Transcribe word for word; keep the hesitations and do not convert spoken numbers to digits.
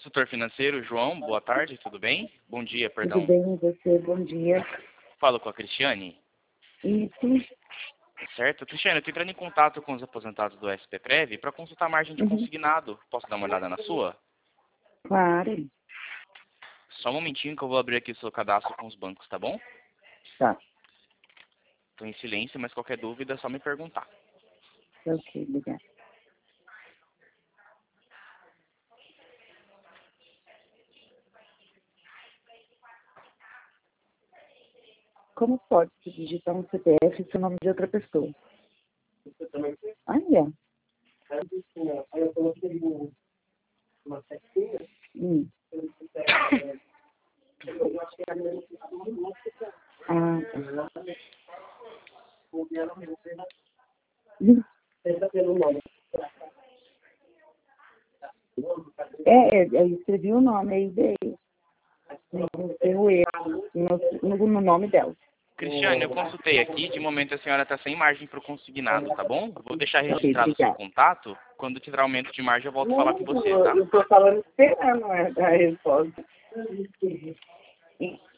consultor financeiro, João, boa tarde, tudo bem? Bom dia, perdão. Tudo bem, você? Bom dia. Falo com a Cristiane. Isso. Certo? Cristiane, eu estou entrando em contato com os aposentados do S P Prev para consultar a margem de Uhum. consignado. Posso dar uma olhada na sua? Claro. Só um momentinho que eu vou abrir aqui o seu cadastro com os bancos, tá bom? Tá. Estou em silêncio, mas qualquer dúvida é só me perguntar. Ok, obrigada. Como pode se digitar um C P F e seu nome de outra pessoa? Ah, é. Aí eu coloquei uma setinha. Hum. Eu achei a minha Ah, Hum. Tenta pelo nome. é, é, eu escrevi o nome aí dele. Tem o erro no, no, no nome dela. Cristiane, eu consultei aqui, de momento a senhora está sem margem para o consignado, tá bom? Vou deixar Ok, registrado o seu obrigada. contato. Quando tiver aumento de margem, eu volto a falar com você, tá? Eu tô falando esperando a resposta.